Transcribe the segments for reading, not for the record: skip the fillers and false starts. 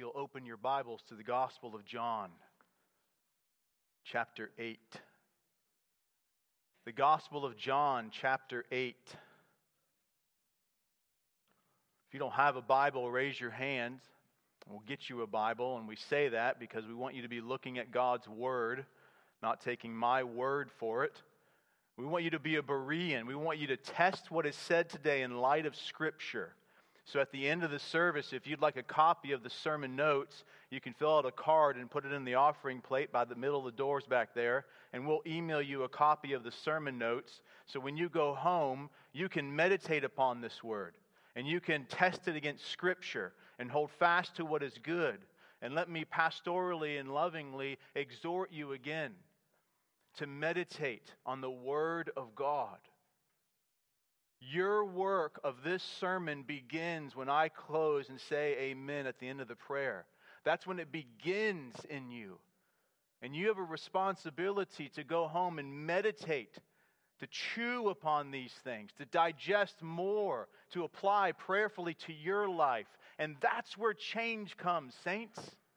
you'll open your Bibles to the Gospel of John, chapter 8. The Gospel of John, chapter 8. If you don't have a Bible, raise your hand. We'll get you a Bible, and we say that because we want you to be looking at God's Word, not taking my word for it. We want you to be a Berean. We want you to test what is said today in light of Scripture. So at the end of the service, if you'd like a copy of the sermon notes, you can fill out a card and put it in the offering plate by the middle of the doors back there, and we'll email you a copy of the sermon notes. So when you go home, you can meditate upon this word, and you can test it against Scripture and hold fast to what is good. And let me pastorally and lovingly exhort you again to meditate on the Word of God. Your work of this sermon begins when I close and say amen at the end of the prayer. That's when it begins in you. And you have a responsibility to go home and meditate, to chew upon these things, to digest more, to apply prayerfully to your life. And that's where change comes, saints.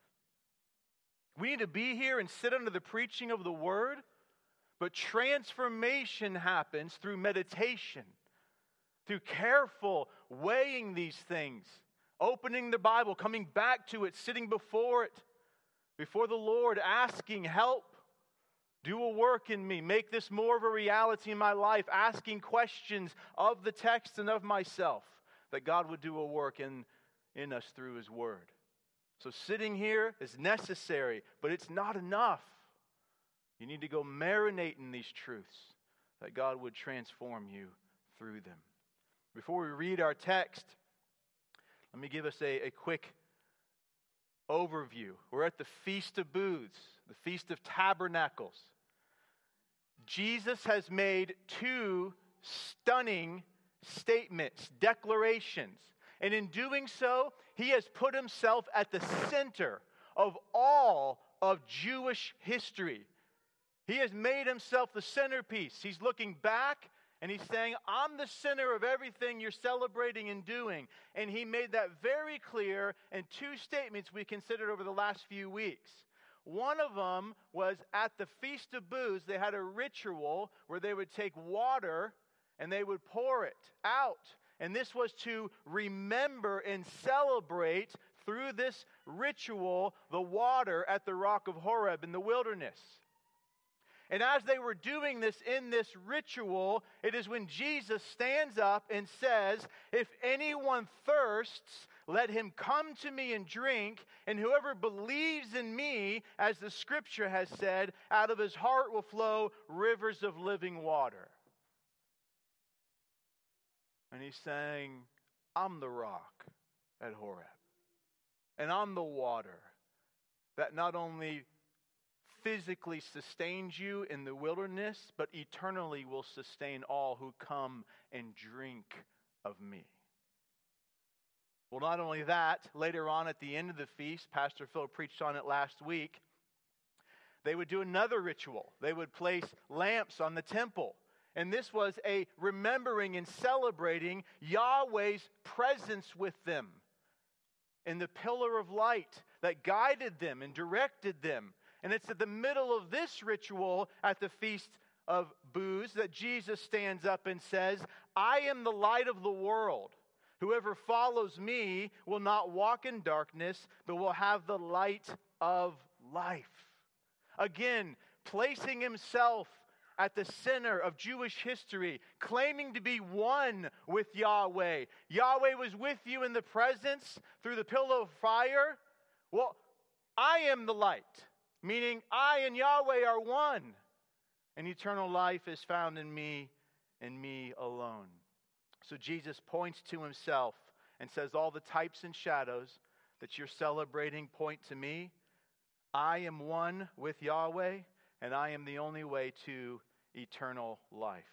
We need to be here and sit under the preaching of the Word, but transformation happens through meditation, through careful weighing these things, opening the Bible, coming back to it, sitting before it, before the Lord, asking help. Do a work in me. Make this more of a reality in my life. Asking questions of the text and of myself, that God would do a work in us through His Word. So sitting here is necessary, but it's not enough. You need to go marinate in these truths, that God would transform you through them. Before we read our text, let me give us a quick overview. We're at the Feast of Booths, the Feast of Tabernacles. Jesus has made two stunning statements, declarations. And in doing so, He has put Himself at the center of all of Jewish history. He has made Himself the centerpiece. He's looking back and He's saying, I'm the center of everything you're celebrating and doing. And He made that very clear in two statements we considered over the last few weeks. One of them was at the Feast of Booths, they had a ritual where they would take water and they would pour it out. And this was to remember and celebrate through this ritual the water at the rock of Horeb in the wilderness. And as they were doing this in this ritual, it is when Jesus stands up and says, if anyone thirsts, let him come to me and drink, and whoever believes in me, as the Scripture has said, out of his heart will flow rivers of living water. And He's saying, I'm the rock at Horeb. And I'm the water that not only physically sustains you in the wilderness, but eternally will sustain all who come and drink of me. Well, not only that, later on at the end of the feast, Pastor Phil preached on it last week, they would do another ritual. They would place lamps on the temple. And this was a remembering and celebrating Yahweh's presence with them in the pillar of light that guided them and directed them. And it's at the middle of this ritual at the Feast of Booths that Jesus stands up and says, I am the light of the world. Whoever follows me will not walk in darkness, but will have the light of life. Again, placing Himself at the center of Jewish history, claiming to be one with Yahweh. Yahweh was with you in the presence through the pillar of fire. Well, I am the light, meaning I and Yahweh are one. And eternal life is found in me and me alone. So Jesus points to Himself and says all the types and shadows that you're celebrating point to me. I am one with Yahweh, and I am the only way to eternal life.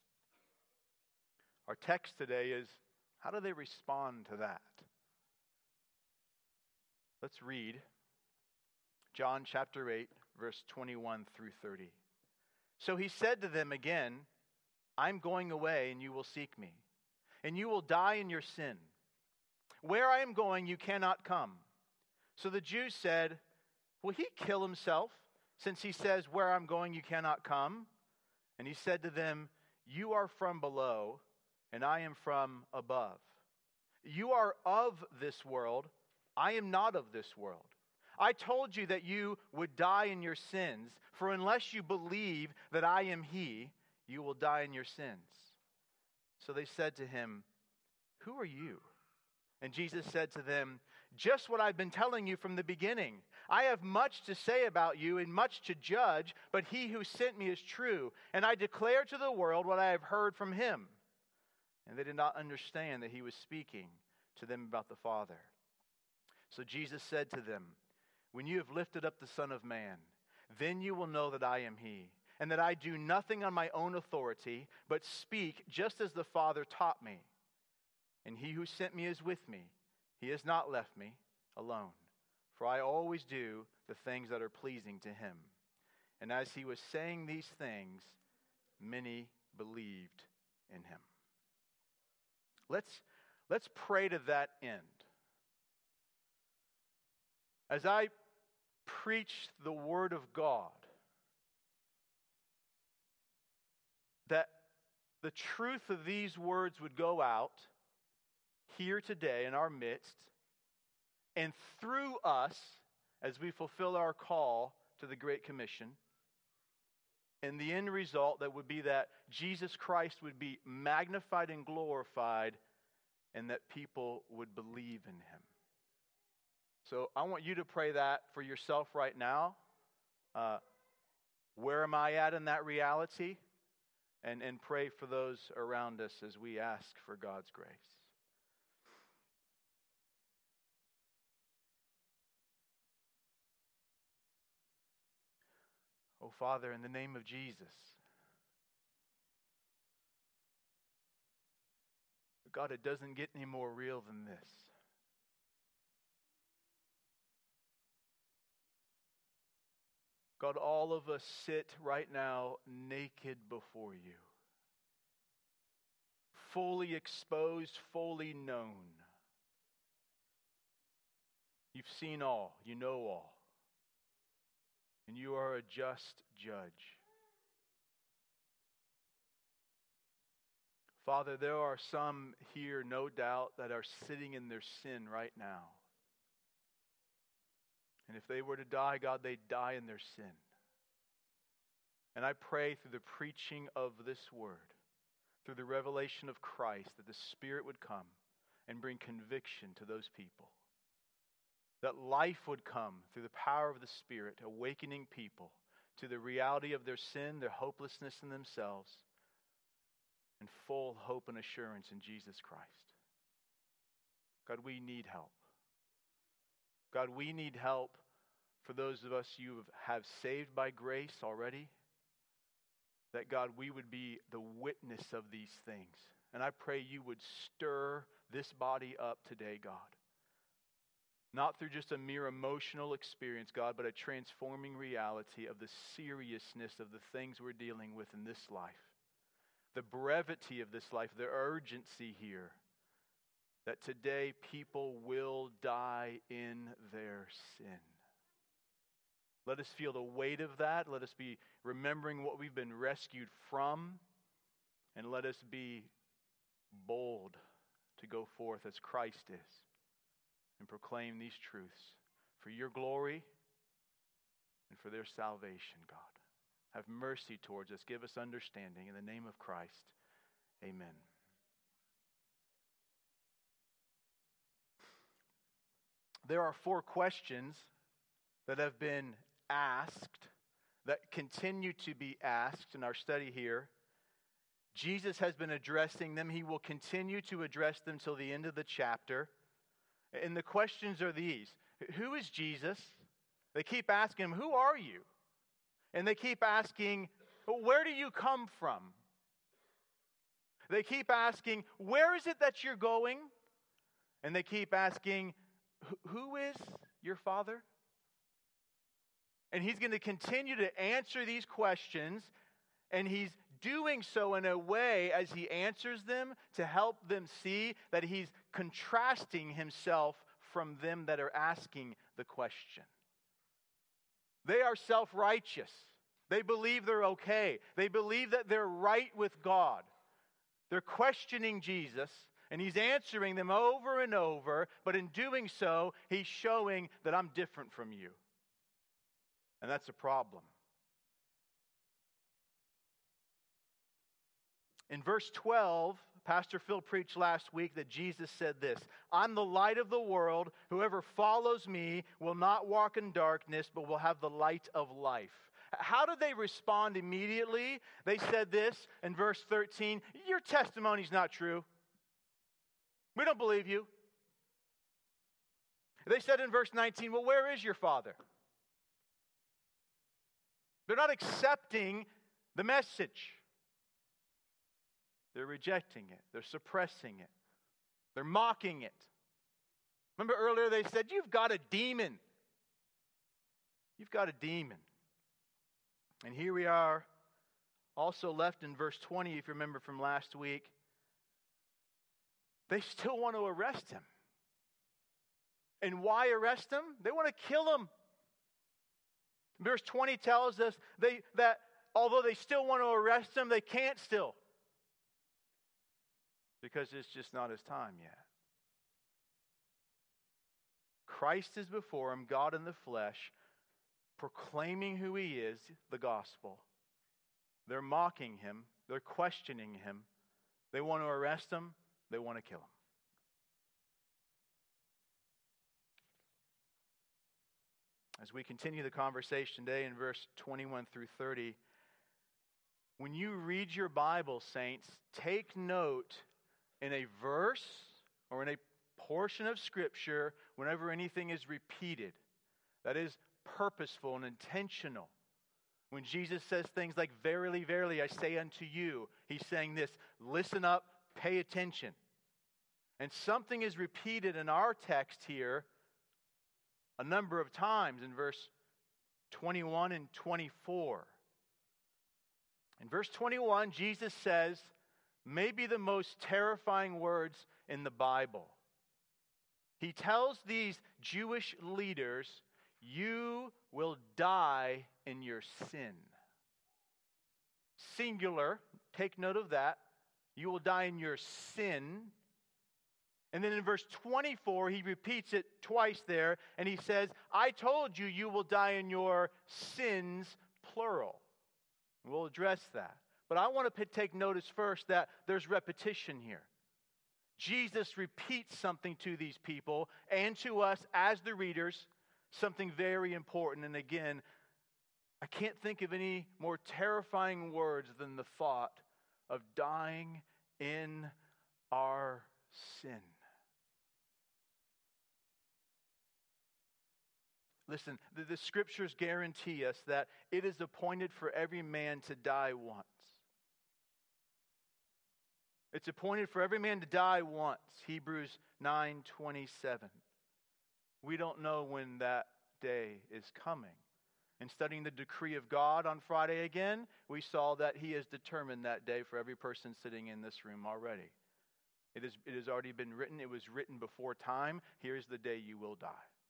Our text today is, how do they respond to that? Let's read John chapter 8, verse 21 through 30. So He said to them again, I'm going away, and you will seek me, and you will die in your sin. Where I am going, you cannot come. So the Jews said, "Will he kill himself, since he says, 'Where I'm going, you cannot come'?" And he said to them, "You are from below, and I am from above. You are of this world. I am not of this world. I told you that you would die in your sins, for unless you believe that I am he, you will die in your sins." So they said to him, "Who are you?" And Jesus said to them, "Just what I've been telling you from the beginning. I have much to say about you and much to judge, but he who sent me is true, and I declare to the world what I have heard from him." And they did not understand that he was speaking to them about the Father. So Jesus said to them, "When you have lifted up the Son of Man, then you will know that I am he, and that I do nothing on my own authority, but speak just as the Father taught me. And he who sent me is with me. He has not left me alone, for I always do the things that are pleasing to him." And as he was saying these things, many believed in him. Let's pray to that end. As I preach the Word of God, that the truth of these words would go out here today in our midst, and through us as we fulfill our call to the Great Commission. And the end result that would be that Jesus Christ would be magnified and glorified, and that people would believe in him. So I want you to pray that for yourself right now. Where am I at in that reality? And pray for those around us as we ask for God's grace. Oh, Father, in the name of Jesus, God, it doesn't get any more real than this. God, all of us sit right now naked before you, fully exposed, fully known. You've seen all, you know all. And you are a just judge. Father, there are some here, no doubt, that are sitting in their sin right now. And if they were to die, God, they'd die in their sin. And I pray through the preaching of this word, through the revelation of Christ, that the Spirit would come and bring conviction to those people. That life would come through the power of the Spirit, awakening people to the reality of their sin, their hopelessness in themselves, and full hope and assurance in Jesus Christ. God, we need help. God, we need help for those of us you have saved by grace already. That, God, we would be the witness of these things. And I pray you would stir this body up today, God. Not through just a mere emotional experience, God, but a transforming reality of the seriousness of the things we're dealing with in this life. The brevity of this life, the urgency here. That today people will die in their sin. Let us feel the weight of that. Let us be remembering what we've been rescued from. And let us be bold to go forth as Christ is and proclaim these truths for your glory and for their salvation, God. Have mercy towards us. Give us understanding. In the name of Christ, amen. There are 4 questions that have been asked, that continue to be asked in our study here. Jesus has been addressing them. He will continue to address them till the end of the chapter. And the questions are these. Who is Jesus? They keep asking him, who are you? And they keep asking, where do you come from? They keep asking, where is it that you're going? And they keep asking, who is your Father? And he's going to continue to answer these questions, and he's doing so in a way as he answers them to help them see that he's contrasting himself from them that are asking the question. They are self-righteous. They believe they're okay. They believe that they're right with God. They're questioning Jesus, and He's answering them over and over, but in doing so, He's showing that I'm different from you. And that's a problem. In verse 12, Pastor Phil preached last week that Jesus said this, I'm the light of the world. Whoever follows me will not walk in darkness, but will have the light of life. How did they respond immediately? They said this in verse 13, your testimony's not true. We don't believe you. They said in verse 19, well, where is your Father? They're not accepting the message. They're rejecting it. They're suppressing it. They're mocking it. Remember earlier they said, you've got a demon. You've got a demon. And here we are, also left in verse 20, if you remember from last week. They still want to arrest Him. And why arrest Him? They want to kill Him. Verse 20 tells us that although they still want to arrest Him, they can't still. Because it's just not His time yet. Christ is before him, God in the flesh, proclaiming who He is, the gospel. They're mocking Him. They're questioning Him. They want to arrest Him. They want to kill Him. As we continue the conversation today in verse 21 through 30, when you read your Bible, saints, take note in a verse or in a portion of Scripture whenever anything is repeated. That is purposeful and intentional. When Jesus says things like, verily, verily, I say unto you, He's saying this, listen up, pay attention. And something is repeated in our text here a number of times in verse 21 and 24. In verse 21, Jesus says, maybe the most terrifying words in the Bible. He tells these Jewish leaders, you will die in your sin. Singular, take note of that. You will die in your sin. And then in verse 24, he repeats it twice there, and he says, I told you, you will die in your sins, plural. We'll address that. But I want to take notice first that there's repetition here. Jesus repeats something to these people and to us as the readers, something very important. And again, I can't think of any more terrifying words than the thought of dying in our sin. Listen, the Scriptures guarantee us that it is appointed for every man to die once. It's appointed for every man to die once. Hebrews 9:27. We don't know when that day is coming. In studying the decree of God on Friday again, we saw that He has determined that day for every person sitting in this room already. It has already been written. It was written before time. Here's the day you will die.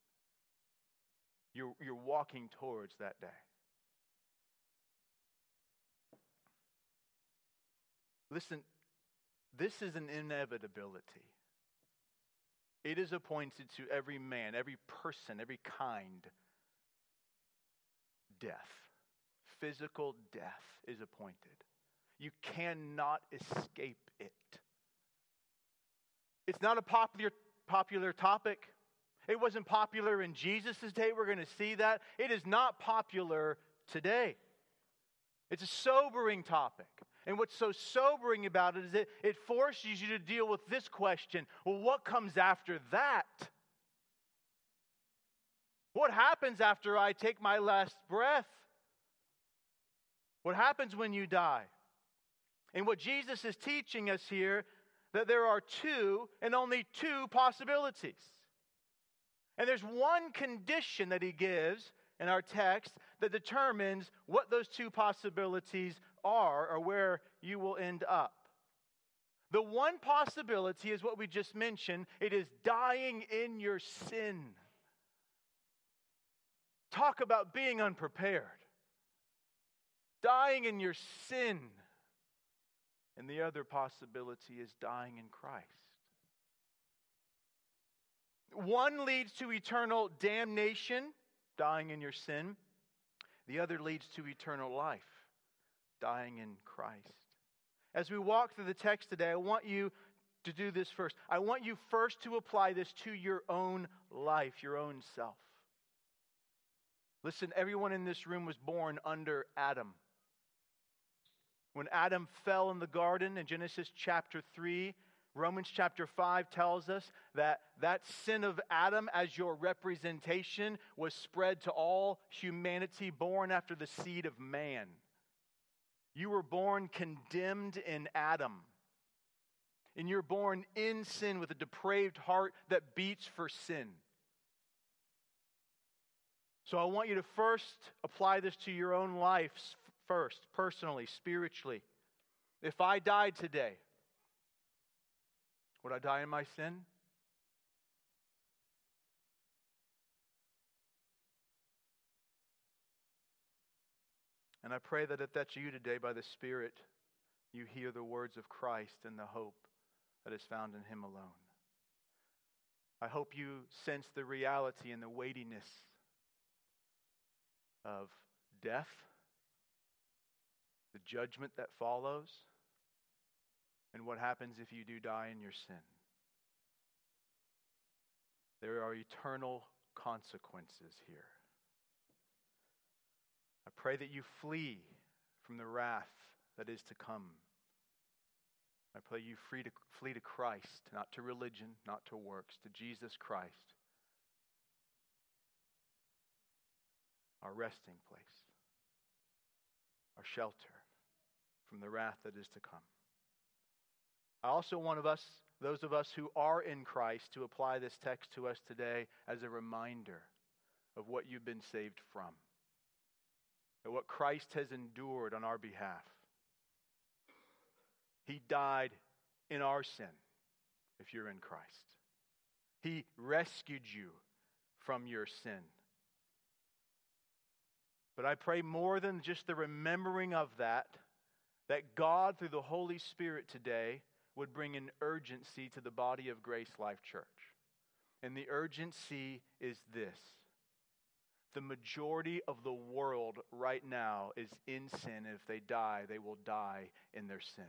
You're walking towards that day. Listen, this is an inevitability. It is appointed to every man, every person, every kind. Death, physical death is appointed. You cannot escape it. It's not a popular topic. It wasn't popular in Jesus' day. We're going to see that. It is not popular today. It's a sobering topic. And what's so sobering about it is it forces you to deal with this question. Well, what comes after that? What happens after I take my last breath? What happens when you die? And what Jesus is teaching us here, that there are two and only two possibilities. And there's one condition that He gives in our text that determines what those two possibilities are or where you will end up. The one possibility is what we just mentioned. It is dying in your sin. Talk about being unprepared. Dying in your sin. And the other possibility is dying in Christ. One leads to eternal damnation, dying in your sin. The other leads to eternal life, dying in Christ. As we walk through the text today, I want you to do this first. I want you first to apply this to your own life, your own self. Listen, everyone in this room was born under Adam. When Adam fell in the garden in Genesis chapter 3, Romans chapter 5 tells us that sin of Adam as your representation was spread to all humanity born after the seed of man. You were born condemned in Adam. And you're born in sin with a depraved heart that beats for sin. So I want you to first apply this to your own life first, personally, spiritually. If I died today, would I die in my sin? And I pray that if that's you today, by the Spirit, you hear the words of Christ and the hope that is found in Him alone. I hope you sense the reality and the weightiness of death, the judgment that follows, and what happens if you do die in your sin. There are eternal consequences here. I pray that you flee from the wrath that is to come. I pray you flee to Christ, not to religion, not to works, to Jesus Christ, our resting place, our shelter from the wrath that is to come. I also want those of us who are in Christ to apply this text to us today as a reminder of what you've been saved from, and what Christ has endured on our behalf. He died in our sin if you're in Christ. He rescued you from your sin. But I pray more than just the remembering of that God through the Holy Spirit today would bring an urgency to the body of Grace Life Church. And the urgency is this. The majority of the world right now is in sin. If they die, they will die in their sin.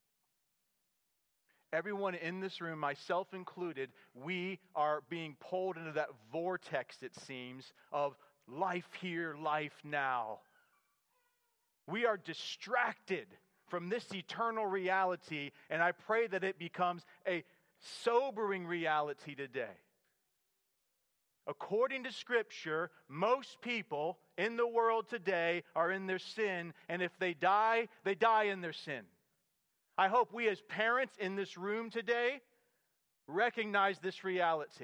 Everyone in this room, myself included, we are being pulled into that vortex, it seems, of life here, life now. We are distracted from this eternal reality, and I pray that it becomes a sobering reality today. According to Scripture, most people in the world today are in their sin, and if they die in their sin. I hope we as parents in this room today recognize this reality.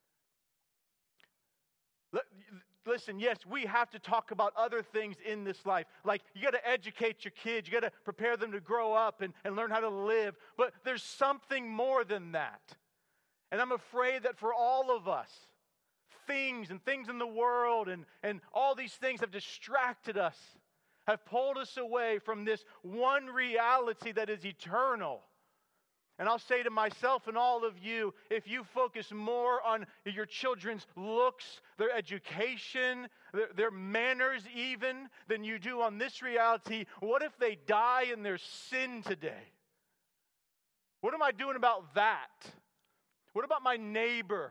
Listen, yes, we have to talk about other things in this life. Like, you got to educate your kids. You got to prepare them to grow up and learn how to live. But there's something more than that. And I'm afraid that for all of us, things in the world and all these things have distracted us, have pulled us away from this one reality that is eternal. And I'll say to myself and all of you, if you focus more on your children's looks, their education, their manners even, than you do on this reality, what if they die in their sin today? What am I doing about that? What about my neighbor?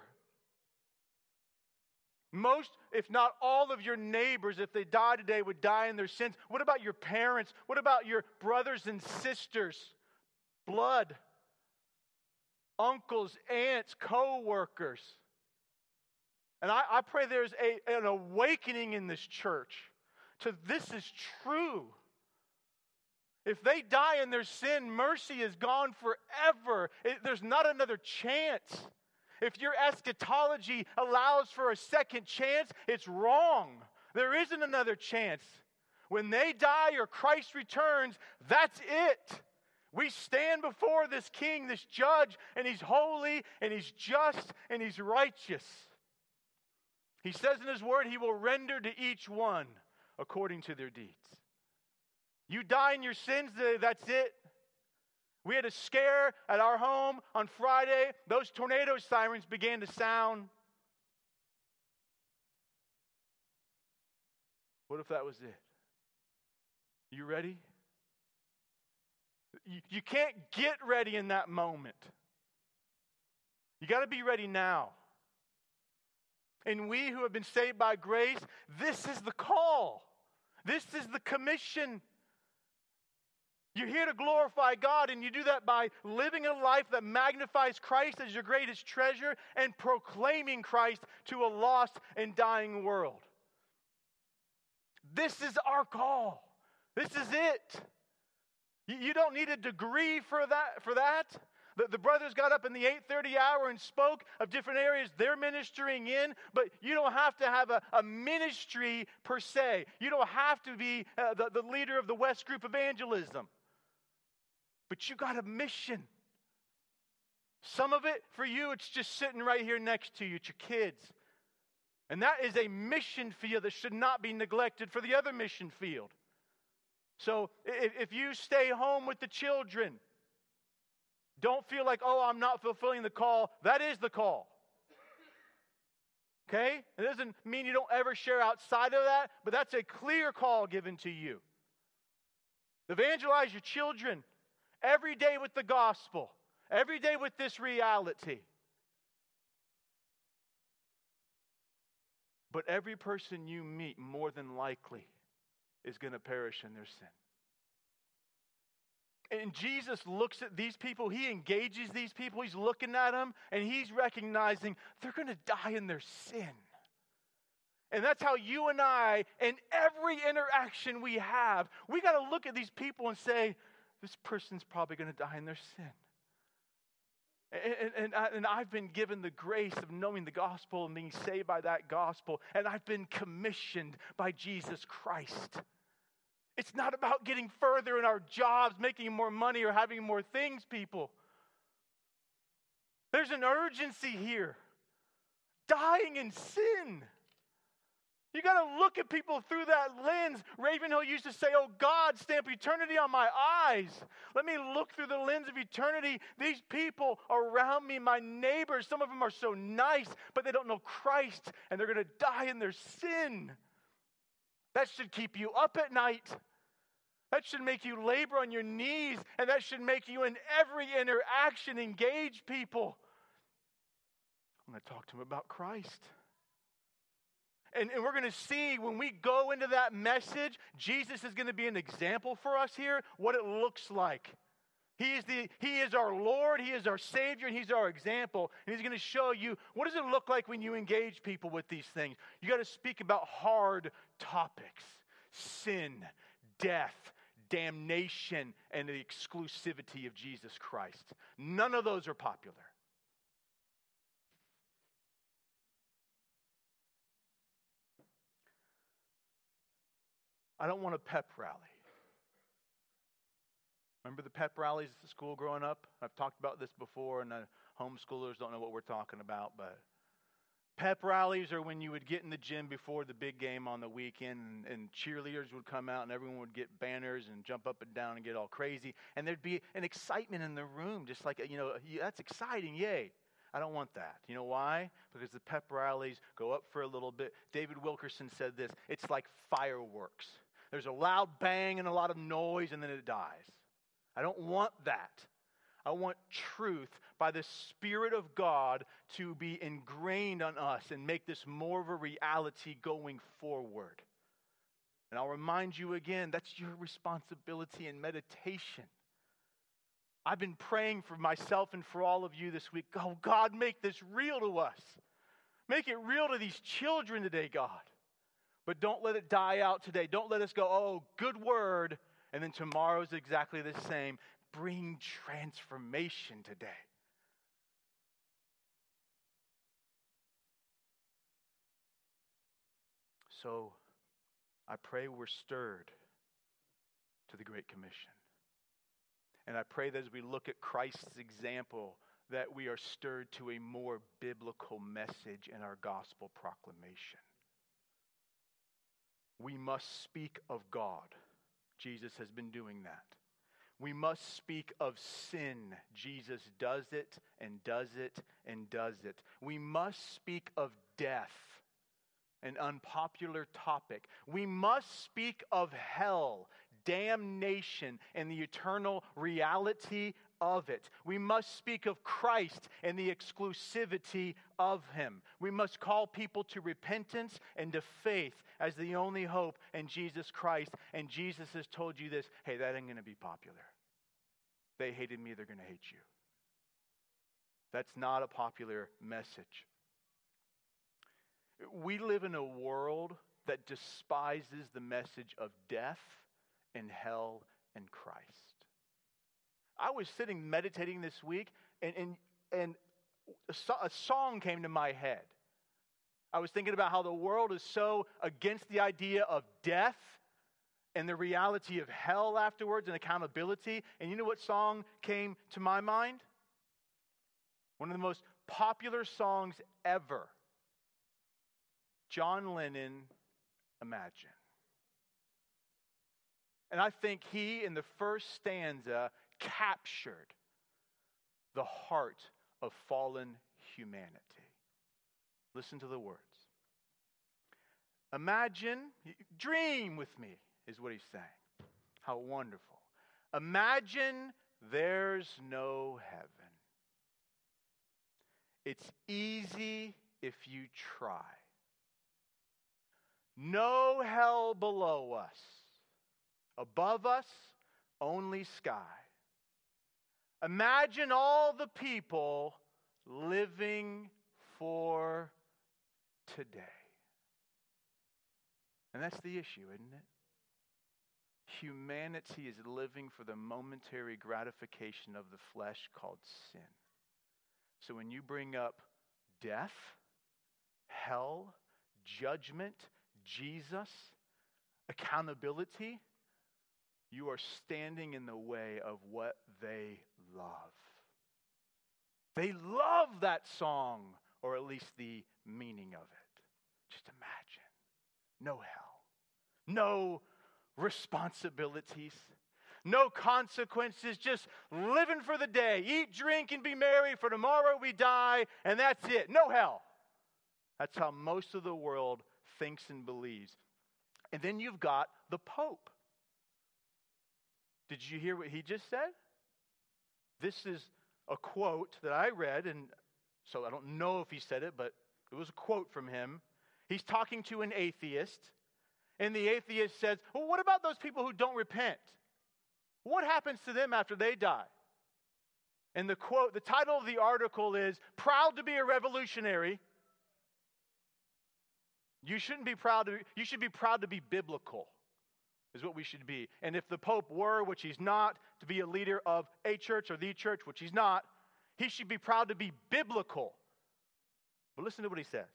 Most, if not all of your neighbors, if they die today, would die in their sins. What about your parents? What about your brothers and sisters? Blood. Uncles, aunts, co-workers. And I pray there's an awakening in this church to this is true. If they die in their sin, mercy is gone forever. There's not another chance. If your eschatology allows for a second chance, it's wrong. There isn't another chance. When they die or Christ returns, that's it. We stand before this king, this judge, and he's holy, and he's just, and he's righteous. He says in His Word, He will render to each one according to their deeds. You die in your sins today, that's it. We had a scare at our home on Friday. Those tornado sirens began to sound. What if that was it? You ready? You can't get ready in that moment. You got to be ready now. And we who have been saved by grace, this is the call. This is the commission. You're here to glorify God, and you do that by living a life that magnifies Christ as your greatest treasure and proclaiming Christ to a lost and dying world. This is our call. This is it. You don't need a degree for that. The brothers got up in the 8:30 hour and spoke of different areas they're ministering in, but you don't have to have a ministry per se. You don't have to be the leader of the West Group Evangelism. But you got a mission. Some of it, for you, it's just sitting right here next to you. It's your kids. And that is a mission field that should not be neglected for the other mission field. So if you stay home with the children, don't feel like, oh, I'm not fulfilling the call. That is the call. Okay? It doesn't mean you don't ever share outside of that, but that's a clear call given to you. Evangelize your children every day with the gospel, every day with this reality. But every person you meet, more than likely, is going to perish in their sin. And Jesus looks at these people, He engages these people, He's looking at them, and He's recognizing they're going to die in their sin. And that's how you and I, in every interaction we have, we got to look at these people and say, this person's probably going to die in their sin. And I've been given the grace of knowing the gospel and being saved by that gospel. And I've been commissioned by Jesus Christ. It's not about getting further in our jobs, making more money, or having more things, people. There's an urgency here. Dying in sin. You got to look at people through that lens. Ravenhill used to say, oh God, stamp eternity on my eyes. Let me look through the lens of eternity. These people around me, my neighbors, some of them are so nice, but they don't know Christ, and they're going to die in their sin. That should keep you up at night. That should make you labor on your knees, and that should make you in every interaction engage people. I'm going to talk to them about Christ. And we're going to see when we go into that message, Jesus is going to be an example for us here, what it looks like. He is our Lord, He is our Savior, and He's our example. And He's going to show you, what does it look like when you engage people with these things? You got to speak about hard topics. Sin, death, damnation, and the exclusivity of Jesus Christ. None of those are popular. I don't want a pep rally. Remember the pep rallies at school growing up? I've talked about this before, and homeschoolers don't know what we're talking about, but pep rallies are when you would get in the gym before the big game on the weekend, and cheerleaders would come out, and everyone would get banners and jump up and down and get all crazy, and there'd be an excitement in the room, just like, that's exciting, yay. I don't want that. You know why? Because the pep rallies go up for a little bit. David Wilkerson said this, it's like fireworks. There's a loud bang and a lot of noise, and then it dies. I don't want that. I want truth by the Spirit of God to be ingrained on us and make this more of a reality going forward. And I'll remind you again, that's your responsibility in meditation. I've been praying for myself and for all of you this week. Oh, God, make this real to us. Make it real to these children today, God. But don't let it die out today. Don't let us go, oh, good word, and then tomorrow's exactly the same. Bring transformation today. So I pray we're stirred to the Great Commission. And I pray that as we look at Christ's example that we are stirred to a more biblical message in our gospel proclamation. We must speak of God. Jesus has been doing that. We must speak of sin. Jesus does it and does it and does it. We must speak of death, an unpopular topic. We must speak of hell, damnation, and the eternal reality of it. We must speak of Christ and the exclusivity of Him. We must call people to repentance and to faith as the only hope in Jesus Christ. And Jesus has told you this, hey, that ain't going to be popular. They hated me, they're going to hate you. That's not a popular message. We live in a world that despises the message of death and hell and Christ. I was sitting meditating this week, and a song came to my head. I was thinking about how the world is so against the idea of death and the reality of hell afterwards and accountability. And you know what song came to my mind? One of the most popular songs ever. John Lennon, Imagine. And I think he, in the first stanza, captured the heart of fallen humanity. Listen to the words. Imagine, dream with me, is what he's saying. How wonderful. Imagine there's no heaven. It's easy if you try. No hell below us. Above us, only sky. Imagine all the people living for today. And that's the issue, isn't it? Humanity is living for the momentary gratification of the flesh called sin. So when you bring up death, hell, judgment, Jesus, accountability, you are standing in the way of what they love. They love that song, or at least the meaning of it. Just imagine. No hell. No responsibilities. No consequences. Just living for the day. Eat, drink, and be merry, for tomorrow we die, and that's it. No hell. That's how most of the world thinks and believes. And then you've got the Pope. Did you hear what he just said? This is a quote that I read, and so I don't know if he said it, but it was a quote from him. He's talking to an atheist, and the atheist says, well, what about those people who don't repent? What happens to them after they die? And the quote, the title of the article is, Proud to be a Revolutionary. You shouldn't be proud to, you should be proud to be biblical, is what we should be. And if the Pope were, which he's not, to be a leader of a church or the church, which he's not, he should be proud to be biblical. But listen to what he says.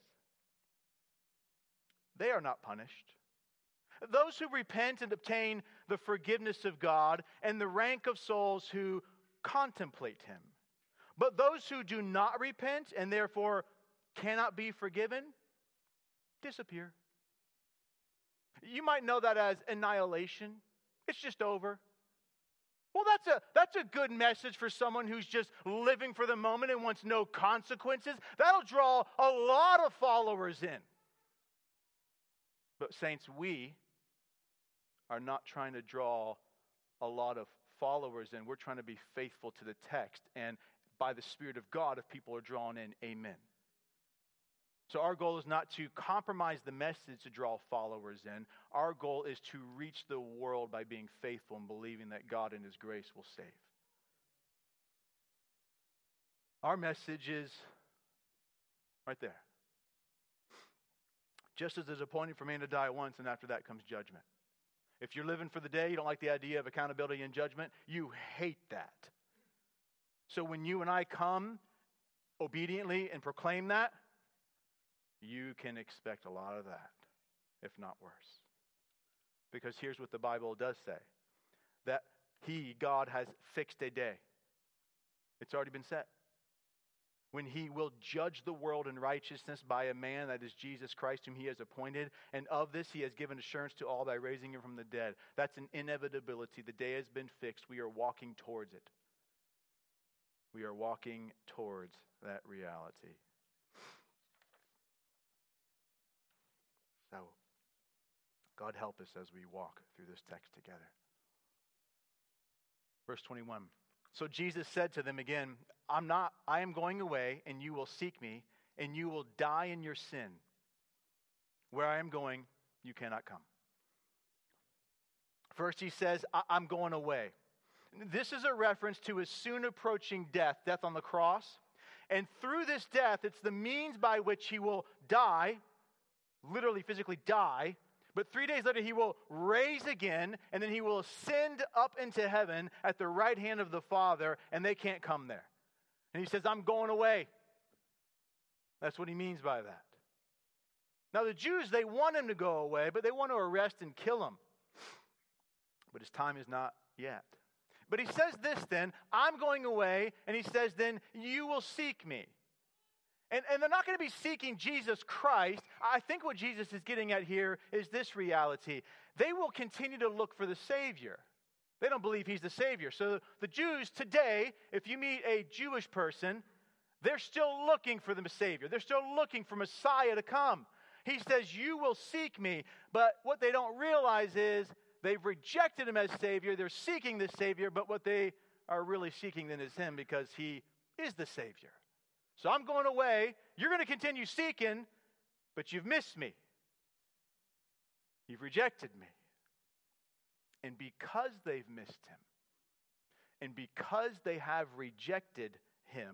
They are not punished. Those who repent and obtain the forgiveness of God and the rank of souls who contemplate Him. But those who do not repent and therefore cannot be forgiven, disappear. You might know that as annihilation. It's just over. Well, that's a good message for someone who's just living for the moment and wants no consequences. That'll draw a lot of followers in. But saints, we are not trying to draw a lot of followers in. We're trying to be faithful to the text. And by the Spirit of God, if people are drawn in, amen. So our goal is not to compromise the message to draw followers in. Our goal is to reach the world by being faithful and believing that God in His grace will save. Our message is right there. Just as it's appointed for man to die once, and after that comes judgment. If you're living for the day, you don't like the idea of accountability and judgment, you hate that. So when you and I come obediently and proclaim that, you can expect a lot of that, if not worse. Because here's what the Bible does say. That God has fixed a day. It's already been set. when he will judge the world in righteousness by a man, that is Jesus Christ, whom he has appointed. And of this he has given assurance to all by raising him from the dead. That's an inevitability. The day has been fixed. We are walking towards it. We are walking towards that reality. So, God help us as we walk through this text together. Verse 21. So Jesus said to them again, I am going away, and you will seek me, and you will die in your sin. Where I am going, you cannot come. First he says, I'm going away. This is a reference to his soon approaching death on the cross. And through this death, it's the means by which he will die, literally physically die, but 3 days later he will rise again, and then he will ascend up into heaven at the right hand of the Father, and they can't come there. And he says, I'm going away. That's what he means by that. Now the Jews, they want him to go away, but they want to arrest and kill him. But his time is not yet. But he says this then, I'm going away, and he says then, you will seek me. And they're not going to be seeking Jesus Christ. I think what Jesus is getting at here is this reality. They will continue to look for the Savior. They don't believe he's the Savior. So the Jews today, if you meet a Jewish person, they're still looking for the Savior. They're still looking for Messiah to come. He says, you will seek me. But what they don't realize is they've rejected him as Savior. They're seeking the Savior, but what they are really seeking then is him because he is the Savior. So I'm going away. You're going to continue seeking, but you've missed me. You've rejected me. And because they've missed him, and because they have rejected him,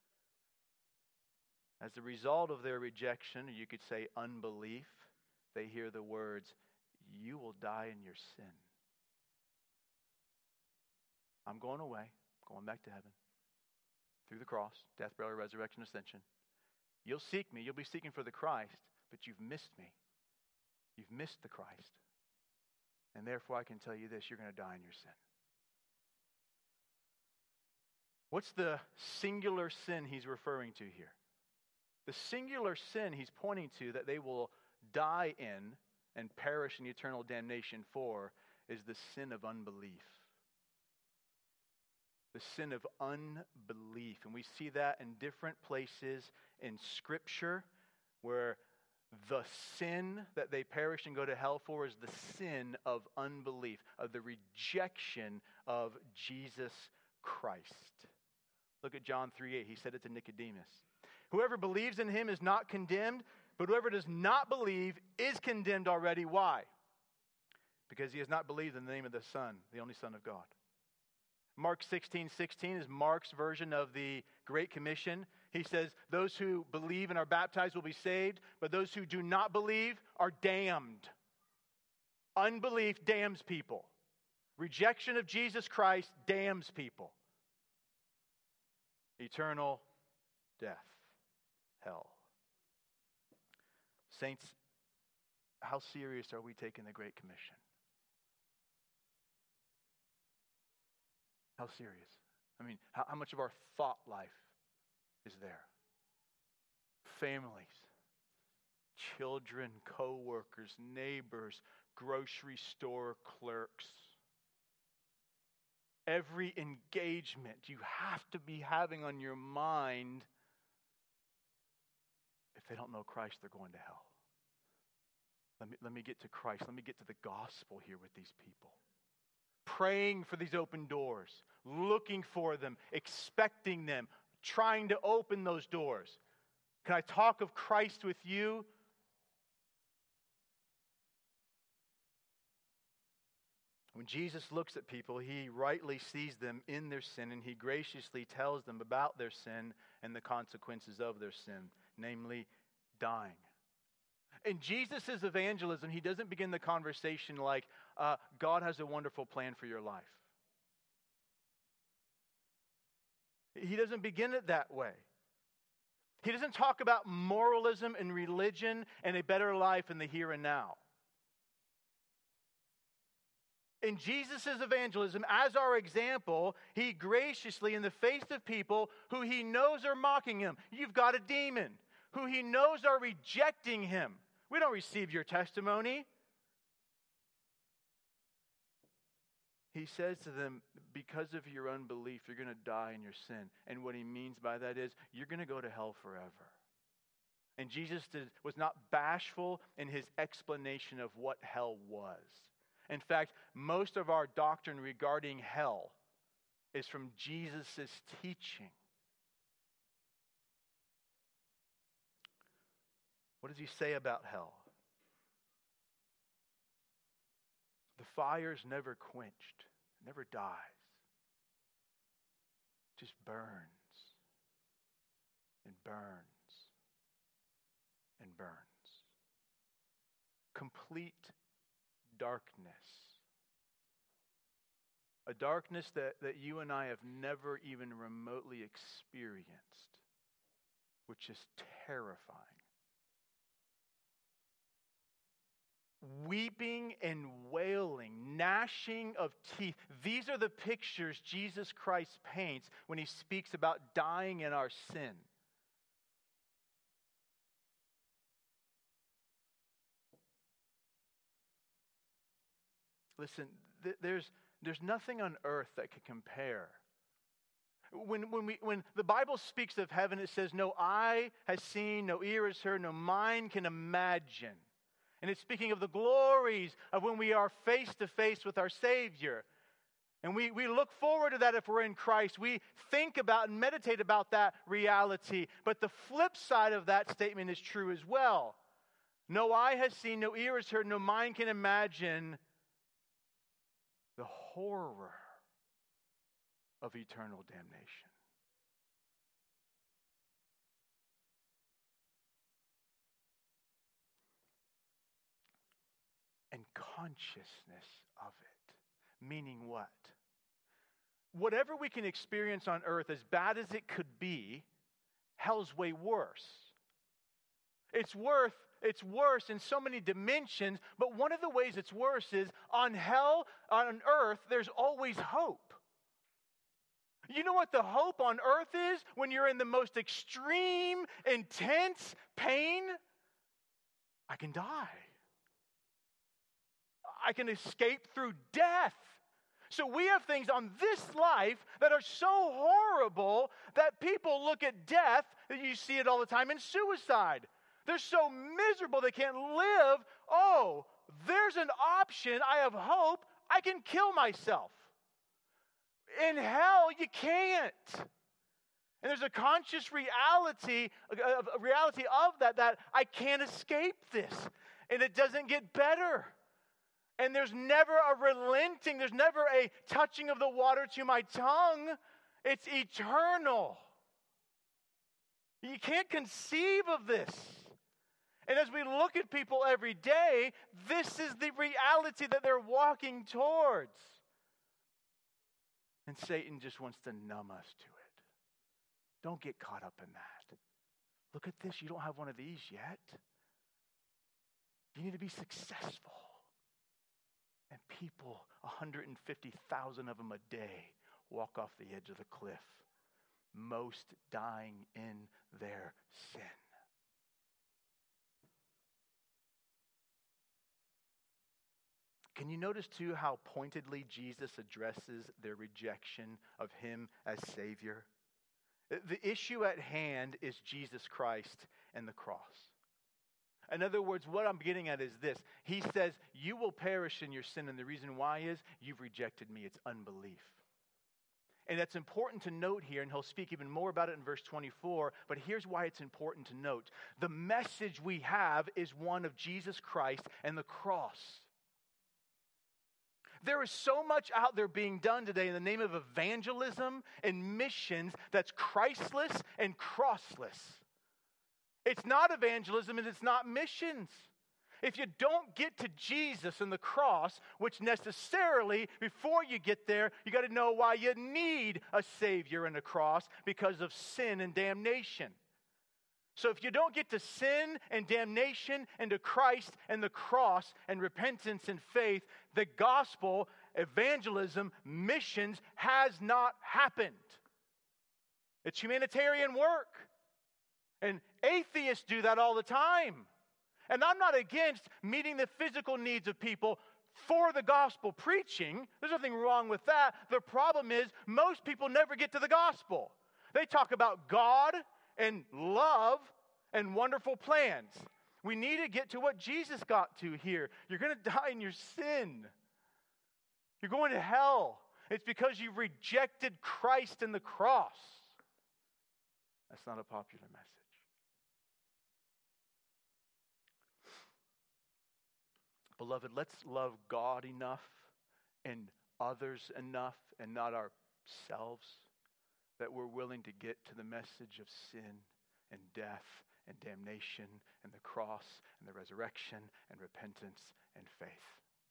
as a result of their rejection, or you could say unbelief, they hear the words, you will die in your sin. I'm going away, going back to heaven. Through the cross, death, burial, resurrection, ascension. You'll seek me. You'll be seeking for the Christ, but you've missed me. You've missed the Christ. And therefore, I can tell you this, you're going to die in your sin. What's the singular sin he's referring to here? The singular sin he's pointing to that they will die in and perish in eternal damnation for is the sin of unbelief. The sin of unbelief. And we see that in different places in Scripture where the sin that they perish and go to hell for is the sin of unbelief, of the rejection of Jesus Christ. Look at John 3:8. He said it to Nicodemus. Whoever believes in him is not condemned, but whoever does not believe is condemned already. Why? Because he has not believed in the name of the Son, the only Son of God. Mark 16:16 is Mark's version of the Great Commission. He says, those who believe and are baptized will be saved, but those who do not believe are damned. Unbelief damns people. Rejection of Jesus Christ damns people. Eternal death, hell. Saints, how serious are we taking the Great Commission? How serious? I mean, how much of our thought life is there? Families, children, co-workers, neighbors, grocery store clerks. Every engagement you have to be having on your mind. If they don't know Christ, they're going to hell. Let me get to Christ. Let me get to the gospel here with these people. Praying for these open doors, looking for them, expecting them, trying to open those doors. Can I talk of Christ with you? When Jesus looks at people, he rightly sees them in their sin, and he graciously tells them about their sin and the consequences of their sin, namely dying. In Jesus' evangelism, he doesn't begin the conversation like, God has a wonderful plan for your life. He doesn't begin it that way. He doesn't talk about moralism and religion and a better life in the here and now. In Jesus' evangelism, as our example, he graciously, in the face of people who he knows are mocking him, you've got a demon, who he knows are rejecting him. We don't receive your testimony. He says to them, because of your unbelief, you're going to die in your sin. And what he means by that is, you're going to go to hell forever. And Jesus was not bashful in his explanation of what hell was. In fact, most of our doctrine regarding hell is from Jesus' teaching. What does he say about hell? The fire's never quenched, never dies. It just burns and burns and burns. Complete darkness. A darkness that you and I have never even remotely experienced, which is terrifying. Weeping and wailing, gnashing of teeth. These are the pictures Jesus Christ paints when he speaks about dying in our sin. Listen, there's nothing on earth that can compare. When the Bible speaks of heaven, it says, no eye has seen, no ear has heard, no mind can imagine. And it's speaking of the glories of when we are face to face with our Savior. And we look forward to that if we're in Christ. We think about and meditate about that reality. But the flip side of that statement is true as well. No eye has seen, no ear has heard, no mind can imagine the horror of eternal damnation. And consciousness of it. Meaning what? Whatever we can experience on earth, as bad as it could be, hell's way worse. It's worse in so many dimensions, but one of the ways it's worse is on earth, there's always hope. You know what the hope on earth is when you're in the most extreme, intense pain? I can die. I can escape through death. So we have things on this life that are so horrible that people look at death, that you see it all the time in suicide. They're so miserable they can't live. Oh, there's an option. I have hope. I can kill myself. In hell, you can't. And there's a conscious reality of that I can't escape this. And it doesn't get better. And there's never a relenting, there's never a touching of the water to my tongue. It's eternal. You can't conceive of this. And as we look at people every day, this is the reality that they're walking towards. And Satan just wants to numb us to it. Don't get caught up in that. Look at this, you don't have one of these yet. You need to be successful. And people, 150,000 of them a day, walk off the edge of the cliff, most dying in their sin. Can you notice too how pointedly Jesus addresses their rejection of him as Savior? The issue at hand is Jesus Christ and the cross. In other words, what I'm getting at is this. He says, you will perish in your sin, and the reason why is you've rejected me. It's unbelief. And that's important to note here, and he'll speak even more about it in verse 24, but here's why it's important to note. The message we have is one of Jesus Christ and the cross. There is so much out there being done today in the name of evangelism and missions that's Christless and crossless. It's not evangelism and it's not missions. If you don't get to Jesus and the cross, which necessarily, before you get there, you got to know why you need a Savior and a cross, because of sin and damnation. So if you don't get to sin and damnation and to Christ and the cross and repentance and faith, the gospel evangelism, missions has not happened. It's humanitarian work. And atheists do that all the time. And I'm not against meeting the physical needs of people for the gospel preaching. There's nothing wrong with that. The problem is most people never get to the gospel. They talk about God and love and wonderful plans. We need to get to what Jesus got to here. You're going to die in your sin. You're going to hell. It's because you rejected Christ and the cross. That's not a popular message. Beloved, let's love God enough and others enough and not ourselves that we're willing to get to the message of sin and death and damnation and the cross and the resurrection and repentance and faith.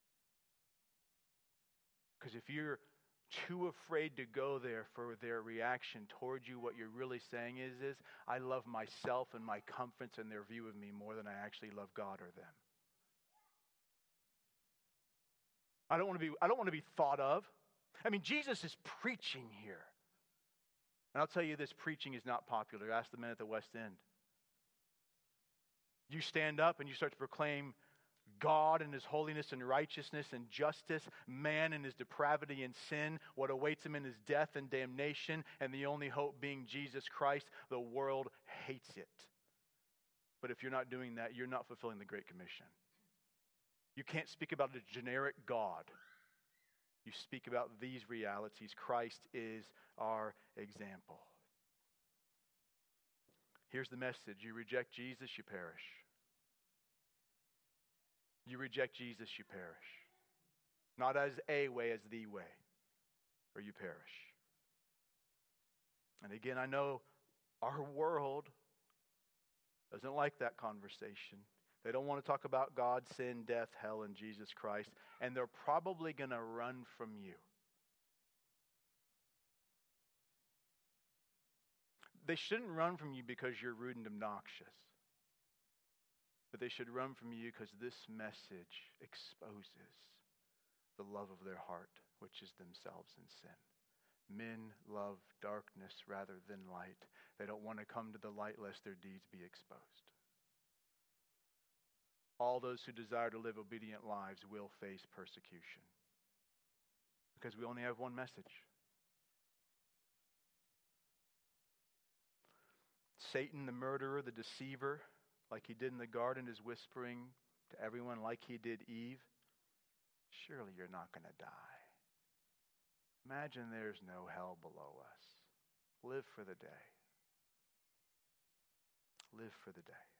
Because if you're too afraid to go there for their reaction towards you, what you're really saying is I love myself and my comforts and their view of me more than I actually love God or them. I don't want to be thought of. I mean, Jesus is preaching here. And I'll tell you this, preaching is not popular. Ask the men at the West End. You stand up and you start to proclaim God and His holiness and righteousness and justice, man and his depravity and sin, what awaits him in his death and damnation, and the only hope being Jesus Christ. The world hates it. But if you're not doing that, you're not fulfilling the Great Commission. You can't speak about a generic God. You speak about these realities. Christ is our example. Here's the message. You reject Jesus, you perish. You reject Jesus, you perish. Not as a way, as the way, or you perish. And again, I know our world doesn't like that conversation. They don't want to talk about God, sin, death, hell, and Jesus Christ. And they're probably going to run from you. They shouldn't run from you because you're rude and obnoxious. But they should run from you because this message exposes the love of their heart, which is themselves in sin. Men love darkness rather than light. They don't want to come to the light lest their deeds be exposed. All those who desire to live obedient lives will face persecution. Because we only have one message. Satan, the murderer, the deceiver, like he did in the garden, is whispering to everyone like he did Eve, surely you're not going to die. Imagine there's no hell below us. Live for the day. Live for the day.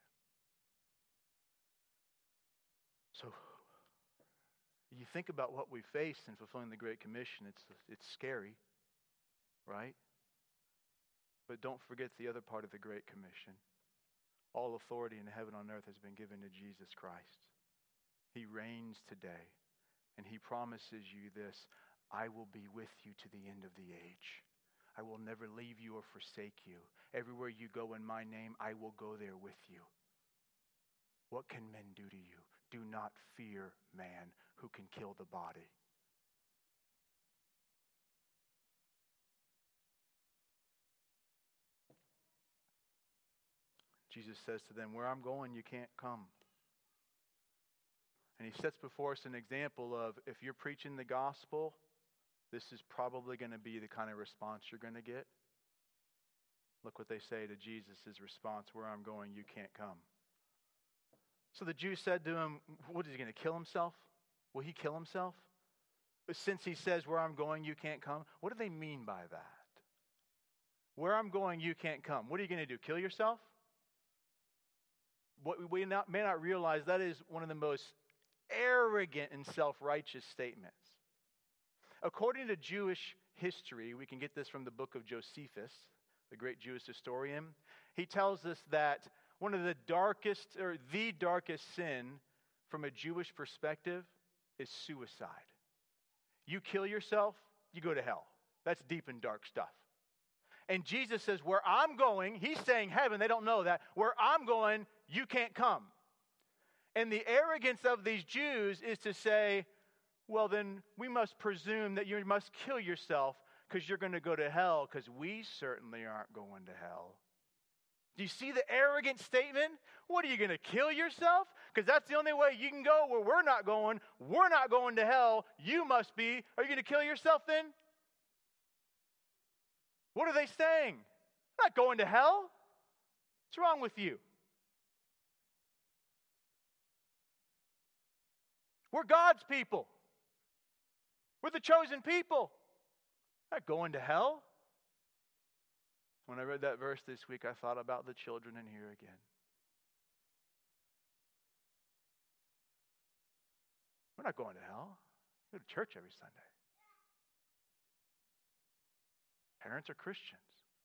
So, you think about what we faced in fulfilling the Great Commission. It's scary, right? But don't forget the other part of the Great Commission. All authority in heaven and on earth has been given to Jesus Christ. He reigns today, and He promises you this: I will be with you to the end of the age. I will never leave you or forsake you. Everywhere you go in my name, I will go there with you. What can men do to you? Do not fear man who can kill the body. Jesus says to them, where I'm going, you can't come. And He sets before us an example of, if you're preaching the gospel, this is probably going to be the kind of response you're going to get. Look what they say to Jesus' response, where I'm going, you can't come. So the Jews said to Him, what, is He going to kill Himself? Will He kill Himself? But since He says, where I'm going, you can't come, what do they mean by that? Where I'm going, you can't come. What are you going to do, kill yourself? What we may not realize, that is one of the most arrogant and self-righteous statements. According to Jewish history, we can get this from the book of Josephus, the great Jewish historian. He tells us that one of the darkest, or the darkest sin from a Jewish perspective is suicide. You kill yourself, you go to hell. That's deep and dark stuff. And Jesus says, where I'm going, He's saying heaven, they don't know that. Where I'm going, you can't come. And the arrogance of these Jews is to say, well, then we must presume that you must kill yourself because you're going to go to hell, because we certainly aren't going to hell. Do you see the arrogant statement? What, are you going to kill yourself? Because that's the only way you can go where we're not going. We're not going to hell. You must be. Are you going to kill yourself then? What are they saying? I'm not going to hell. What's wrong with you? We're God's people. We're the chosen people. Not going to hell. When I read that verse this week, I thought about the children in here again. We're not going to hell. We go to church every Sunday. Parents are Christians.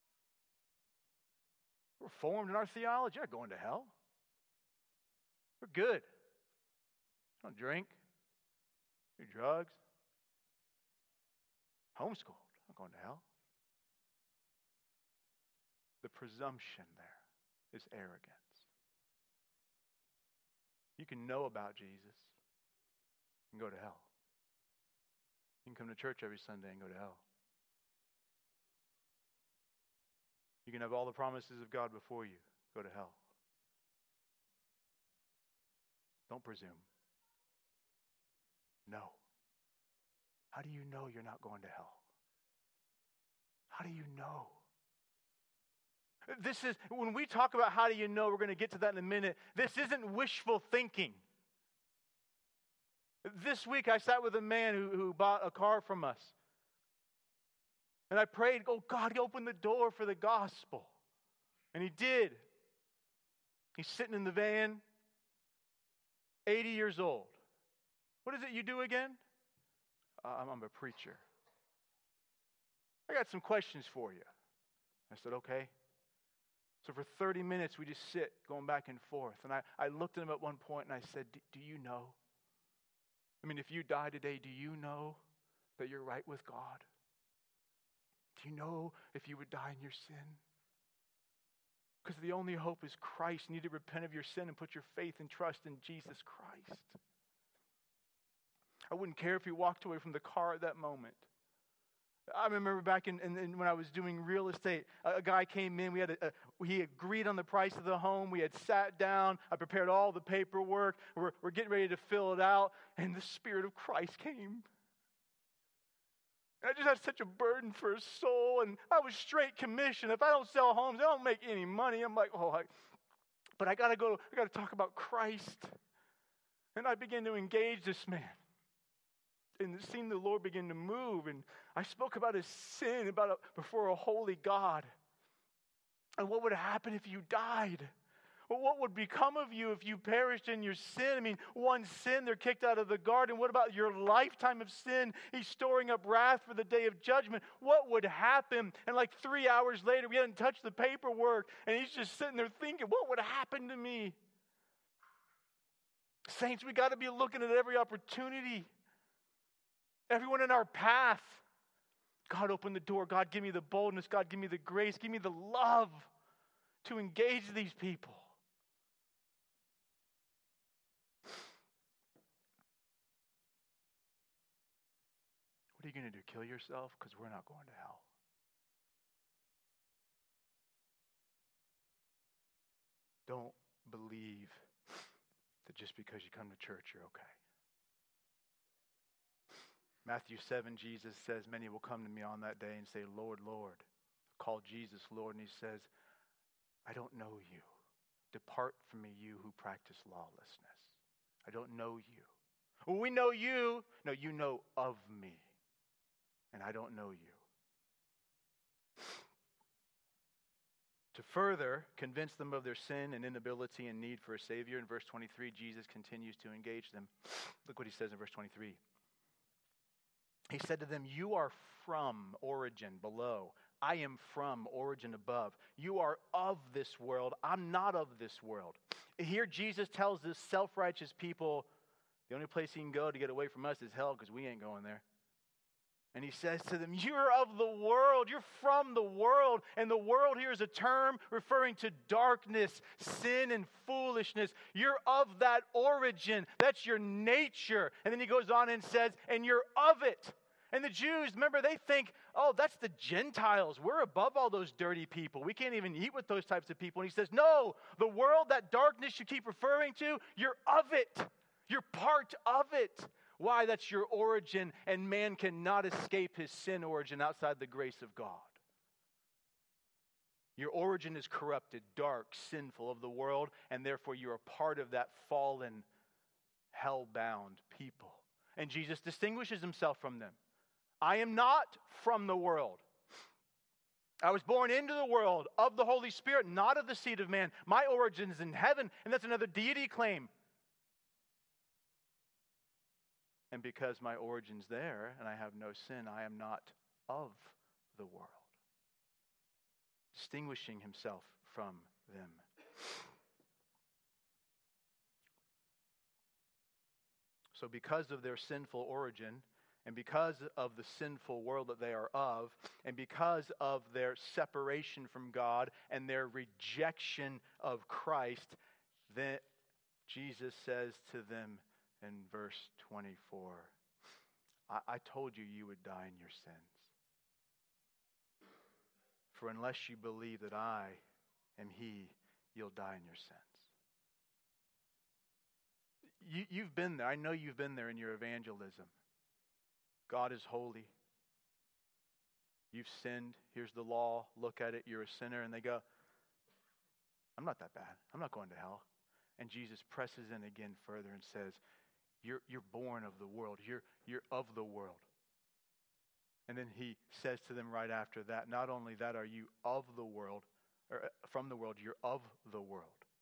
We're formed in our theology. We're not going to hell. We're good. Don't drink. Do drugs. Homeschooled. Not going to hell. The presumption there is arrogance. You can know about Jesus and go to hell. You can come to church every Sunday and go to hell. You can have all the promises of God before you, go to hell. Don't presume. No. How do you know you're not going to hell? How do you know? This is, when we talk about how do you know, we're going to get to that in a minute. This isn't wishful thinking. This week I sat with a man who bought a car from us. And I prayed, oh God, open the door for the gospel. And he did. He's sitting in the van, 80 years old. What is it you do again? I'm a preacher. I got some questions for you. I said, okay. So for 30 minutes, we just sit going back and forth. And I looked at him at one point and I said, do you know? I mean, if you die today, do you know that you're right with God? Do you know if you would die in your sin? Because the only hope is Christ. You need to repent of your sin and put your faith and trust in Jesus Christ. I wouldn't care if he walked away from the car at that moment. I remember back in when I was doing real estate, a guy came in. He agreed on the price of the home. We had sat down. I prepared all the paperwork. We're getting ready to fill it out. And the Spirit of Christ came. And I just had such a burden for his soul. And I was straight commission. If I don't sell homes, I don't make any money. I'm like, but I got to talk about Christ. And I began to engage this man. And it seemed the Lord began to move. And I spoke about his sin before a holy God. And what would happen if you died? Well, what would become of you if you perished in your sin? I mean, one sin, they're kicked out of the garden. What about your lifetime of sin? He's storing up wrath for the day of judgment. What would happen? And like 3 hours later, we hadn't touched the paperwork. And he's just sitting there thinking, what would happen to me? Saints, we got to be looking at every opportunity. Everyone in our path. God, open the door. God, give me the boldness. God, give me the grace. Give me the love to engage these people. What are you going to do? Kill yourself? Because we're not going to hell. Don't believe that just because you come to church, you're okay. Matthew 7, Jesus says, many will come to me on that day and say, Lord, Lord. Call Jesus Lord, and he says, I don't know you. Depart from me, you who practice lawlessness. I don't know you. Well, we know you. No, you know of me, and I don't know you. To further convince them of their sin and inability and need for a Savior, in verse 23, Jesus continues to engage them. Look what he says in verse 23. He said to them, you are from origin below. I am from origin above. You are of this world. I'm not of this world. Here Jesus tells this self-righteous people, the only place he can go to get away from us is hell because we ain't going there. And he says to them, you're of the world, you're from the world. And the world here is a term referring to darkness, sin, and foolishness. You're of that origin. That's your nature. And then he goes on and says, and you're of it. And the Jews, remember, they think, oh, that's the Gentiles. We're above all those dirty people. We can't even eat with those types of people. And he says, no, the world, that darkness you keep referring to, you're of it. You're part of it. Why? That's your origin, and man cannot escape his sin origin outside the grace of God. Your origin is corrupted, dark, sinful of the world, and therefore you're a part of that fallen, hell-bound people. And Jesus distinguishes himself from them. I am not from the world. I was born into the world of the Holy Spirit, not of the seed of man. My origin is in heaven, and that's another deity claim. And because my origin's there and I have no sin, I am not of the world. Distinguishing himself from them. So because of their sinful origin, and because of the sinful world that they are of, and because of their separation from God and their rejection of Christ, then Jesus says to them, in verse 24, I told you you would die in your sins. For unless you believe that I am He, you'll die in your sins. You've been there. I know you've been there in your evangelism. God is holy. You've sinned. Here's the law. Look at it. You're a sinner. And they go, I'm not that bad. I'm not going to hell. And Jesus presses in again further and says, You're born of the world. You're of the world. And then he says to them right after that, not only that are you of the world, or from the world, you're of the world.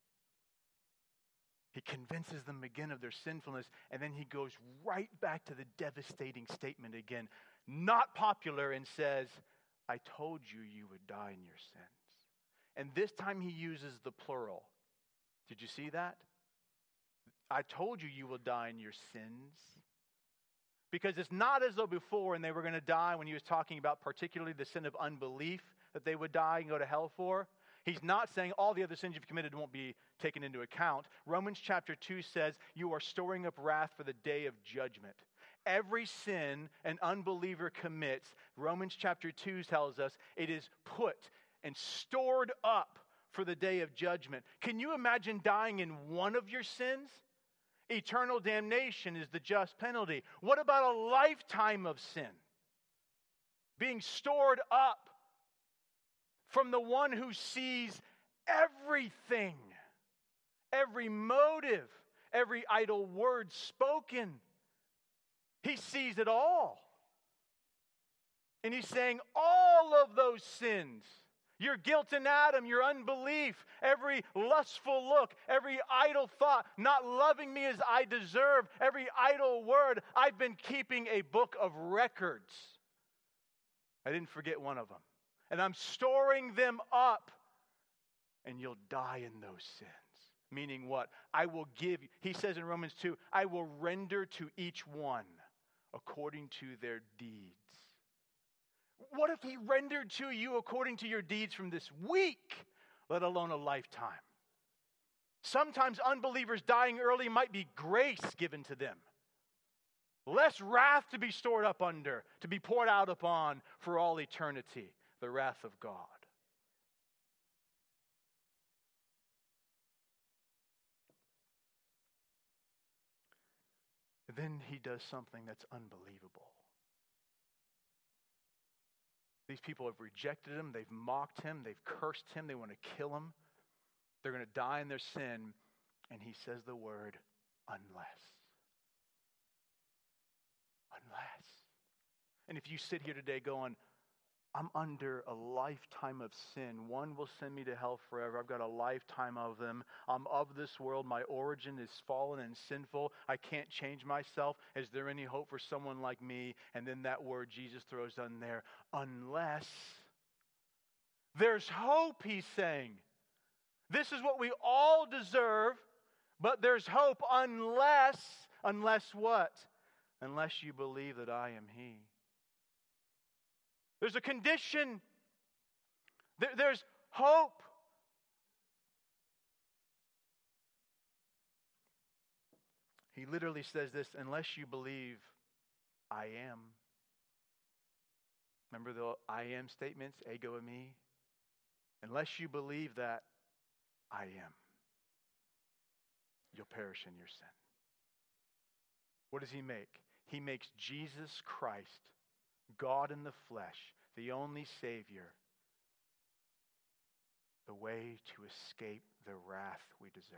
He convinces them again of their sinfulness, and then he goes right back to the devastating statement again, not popular, and says, I told you you would die in your sins. And this time he uses the plural. Did you see that? I told you you will die in your sins. Because it's not as though before when they were going to die, when he was talking about particularly the sin of unbelief that they would die and go to hell for. He's not saying all the other sins you've committed won't be taken into account. Romans chapter 2 says you are storing up wrath for the day of judgment. Every sin an unbeliever commits, Romans chapter 2 tells us it is put and stored up for the day of judgment. Can you imagine dying in one of your sins? Eternal damnation is the just penalty. What about a lifetime of sin? Being stored up from the one who sees everything, every motive, every idle word spoken. He sees it all. And he's saying all of those sins, your guilt in Adam, your unbelief, every lustful look, every idle thought, not loving me as I deserve, every idle word, I've been keeping a book of records. I didn't forget one of them. And I'm storing them up, and you'll die in those sins. Meaning what? I will give you, he says in Romans 2, I will render to each one according to their deeds. What if he rendered to you according to your deeds from this week, let alone a lifetime? Sometimes unbelievers dying early might be grace given to them. Less wrath to be stored up under, to be poured out upon for all eternity, the wrath of God. And then he does something that's unbelievable. These people have rejected him, they've mocked him, they've cursed him, they want to kill him. They're going to die in their sin, and he says the word, unless. Unless. And if you sit here today going, I'm under a lifetime of sin. One will send me to hell forever. I've got a lifetime of them. I'm of this world. My origin is fallen and sinful. I can't change myself. Is there any hope for someone like me? And then that word Jesus throws on there, unless. There's hope, he's saying. This is what we all deserve, but there's hope unless what? Unless you believe that I am He. There's a condition. There's hope. He literally says this, unless you believe, I am. Remember the I am statements, ego eimi? Unless you believe that I am, you'll perish in your sin. What does he make? He makes Jesus Christ, God in the flesh, the only Savior, the way to escape the wrath we deserve.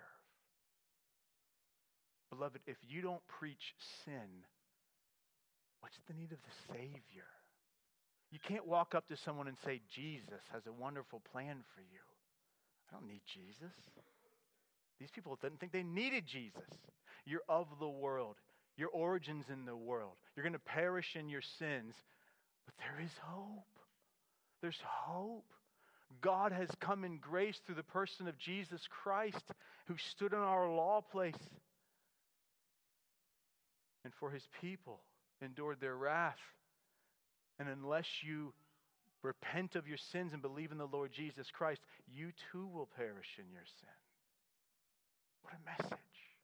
Beloved, if you don't preach sin, what's the need of the Savior? You can't walk up to someone and say, Jesus has a wonderful plan for you. I don't need Jesus. These people didn't think they needed Jesus. You're of the world. Your origin's in the world. You're going to perish in your sins. But there is hope. There's hope. God has come in grace through the person of Jesus Christ, who stood in our law place and for his people endured their wrath. And unless you repent of your sins and believe in the Lord Jesus Christ, you too will perish in your sin. What a message.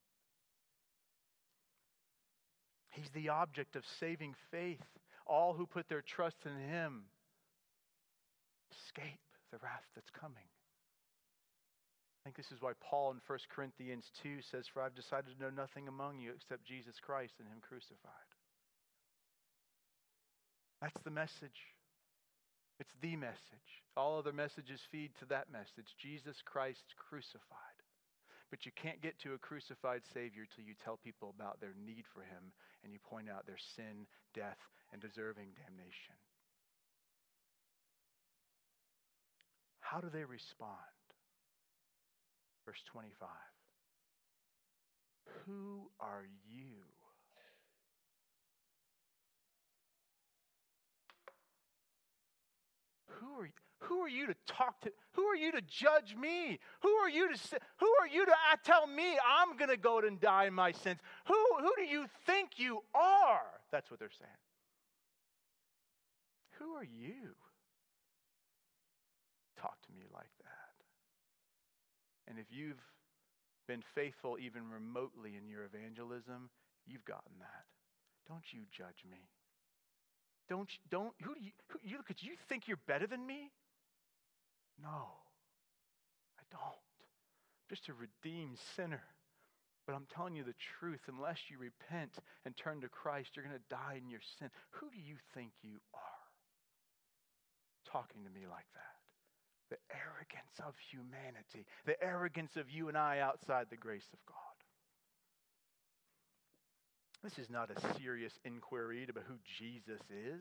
He's the object of saving faith. All who put their trust in him escape the wrath that's coming. I think this is why Paul in 1 Corinthians 2 says, for I've decided to know nothing among you except Jesus Christ and him crucified. That's the message. It's the message. All other messages feed to that message. Jesus Christ crucified. But you can't get to a crucified Savior till you tell people about their need for him and you point out their sin, death, and deserving damnation. How do they respond? Verse 25. Who are you? Who are you to talk to? Who are you to judge me? Who are you to tell me I'm going to go and die in my sins? Who do you think you are? That's what they're saying. Who are you? Talk to me like that. And if you've been faithful even remotely in your evangelism, you've gotten that. Don't you judge me. Who do you look at? You think you're better than me? No, I don't. I'm just a redeemed sinner. But I'm telling you the truth, unless you repent and turn to Christ, you're going to die in your sin. Who do you think you are? Talking to me like that. The arrogance of humanity. The arrogance of you and I outside the grace of God. This is not a serious inquiry about who Jesus is.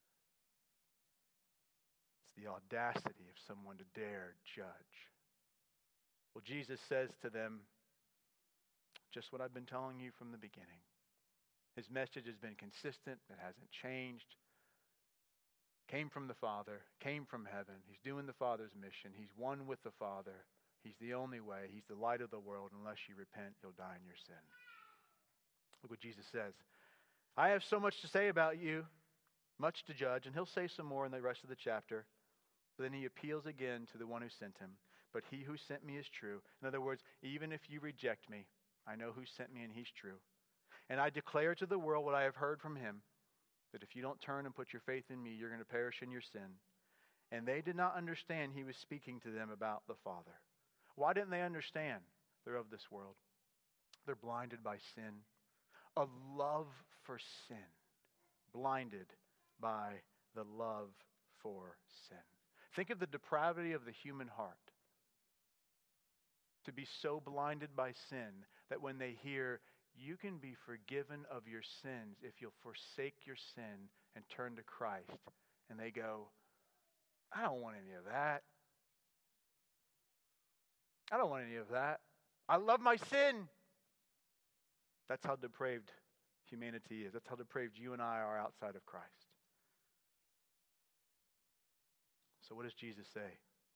It's the audacity of someone to dare judge. Well, Jesus says to them, just what I've been telling you from the beginning. His message has been consistent. It hasn't changed. Came from the Father, came from heaven. He's doing the Father's mission. He's one with the Father. He's the only way. He's the light of the world. Unless you repent, you'll die in your sin. Look what Jesus says. I have so much to say about you, much to judge, and he'll say some more in the rest of the chapter. But then he appeals again to the one who sent him. But he who sent me is true. In other words, even if you reject me, I know who sent me and he's true. And I declare to the world what I have heard from him, that if you don't turn and put your faith in me, you're going to perish in your sin. And they did not understand he was speaking to them about the Father. Why didn't they understand? They're of this world. They're blinded by sin. A love for sin. Blinded by the love for sin. Think of the depravity of the human heart. To be so blinded by sin that when they hear, you can be forgiven of your sins if you'll forsake your sin and turn to Christ. And they go, I don't want any of that. I don't want any of that. I love my sin. That's how depraved humanity is. That's how depraved you and I are outside of Christ. So what does Jesus say?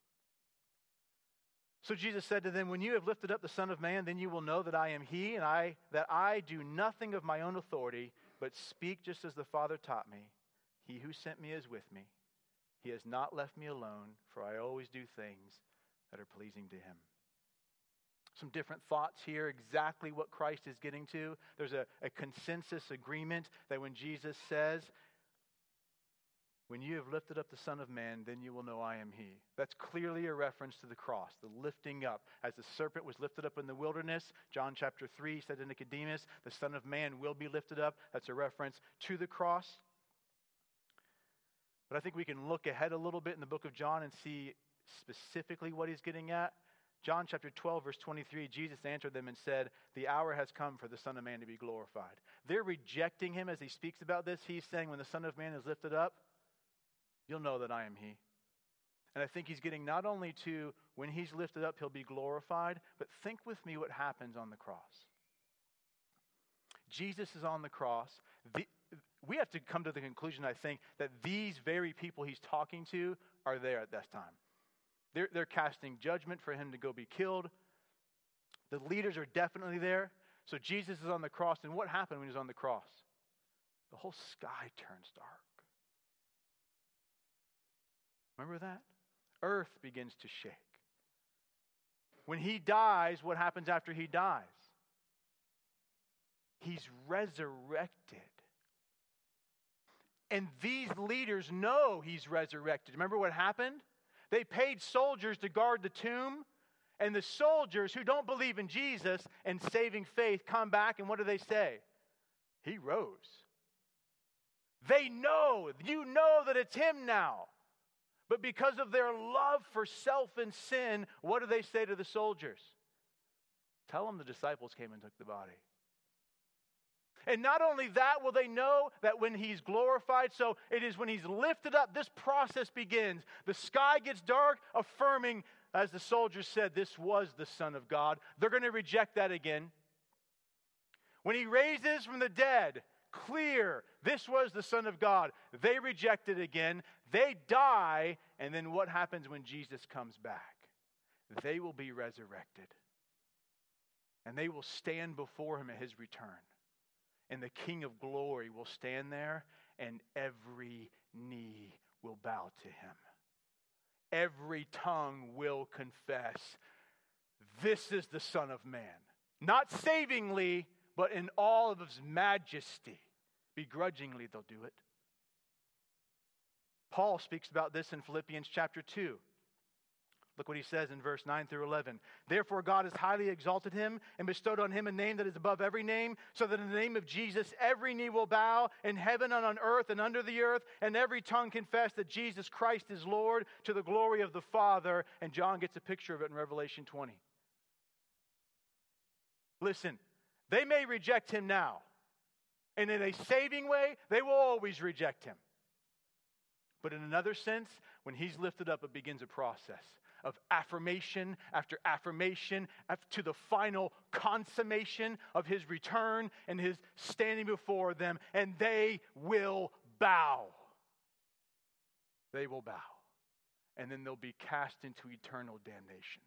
So Jesus said to them, when you have lifted up the Son of Man, then you will know that I am he, and that I do nothing of my own authority, but speak just as the Father taught me. He who sent me is with me. He has not left me alone, for I always do things that are pleasing to him. Some different thoughts here, exactly what Christ is getting to. There's a consensus agreement that when Jesus says, when you have lifted up the Son of Man, then you will know I am he. That's clearly a reference to the cross, the lifting up. As the serpent was lifted up in the wilderness, John chapter 3 said to Nicodemus, the Son of Man will be lifted up. That's a reference to the cross. But I think we can look ahead a little bit in the book of John and see specifically what he's getting at. John chapter 12, verse 23, Jesus answered them and said, the hour has come for the Son of Man to be glorified. They're rejecting him as he speaks about this. He's saying when the Son of Man is lifted up, you'll know that I am he. And I think he's getting not only to when he's lifted up, he'll be glorified, but think with me what happens on the cross. Jesus is on the cross. We have to come to the conclusion, I think, that these very people he's talking to are there at this time. They're casting judgment for him to go be killed. The leaders are definitely there. So Jesus is on the cross. And what happened when he was on the cross? The whole sky turns dark. Remember that? Earth begins to shake. When he dies, what happens after he dies? He's resurrected. And these leaders know he's resurrected. Remember what happened? They paid soldiers to guard the tomb. And the soldiers who don't believe in Jesus and saving faith come back, and what do they say? He rose. They know, you know that it's him now. But because of their love for self and sin, what do they say to the soldiers? Tell them the disciples came and took the body. And not only that, will they know that when he's glorified, so it is when he's lifted up, this process begins. The sky gets dark, affirming, as the soldiers said, this was the Son of God. They're going to reject that again. When he raises from the dead, clear, this was the Son of God. They reject it again. They die, and then what happens when Jesus comes back? They will be resurrected. And they will stand before him at his return. And the King of glory will stand there, and every knee will bow to him. Every tongue will confess, this is the Son of Man. Not savingly, but in all of his majesty. Begrudgingly, they'll do it. Paul speaks about this in Philippians chapter 2. Look what he says in verse 9 through 11. Therefore God has highly exalted him and bestowed on him a name that is above every name, so that in the name of Jesus every knee will bow in heaven and on earth and under the earth, and every tongue confess that Jesus Christ is Lord, to the glory of the Father. And John gets a picture of it in Revelation 20. Listen, they may reject him now. And in a saving way, they will always reject him. But in another sense, when he's lifted up, it begins a process of affirmation after affirmation to the final consummation of his return and his standing before them. And they will bow. They will bow. And then they'll be cast into eternal damnation.